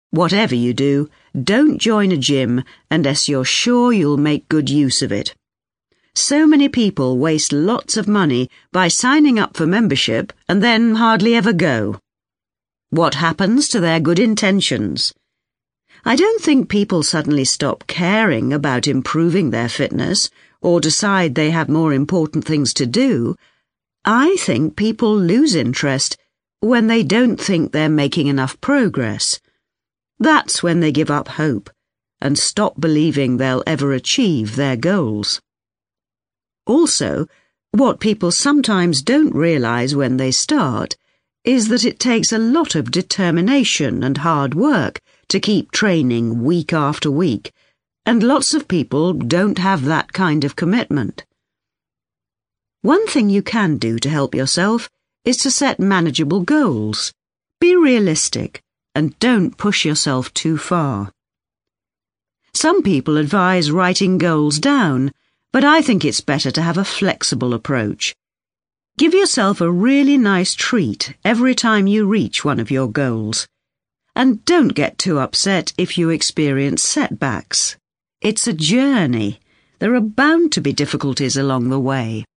Whatever you do, don't join a gym unless you're sure you'll make good use of it. So many people waste lots of money by signing up for membership and then hardly ever go. What happens to their good intentions? I don't think people suddenly stop caring about improving their fitness or decide they have more important things to do. I think people lose interest when they don't think they're making enough progress. That's when they give up hope and stop believing they'll ever achieve their goals. Also, what people sometimes don't realize when they start is that it takes a lot of determination and hard work to keep training week after week, and lots of people don't have that kind of commitment. One thing you can do to help yourself is to set manageable goals. Be realistic and don't push yourself too far. Some people advise writing goals down, but I think it's better to have a flexible approach. Give yourself a really nice treat every time you reach one of your goals. And don't get too upset if you experience setbacks. It's a journey. There are bound to be difficulties along the way.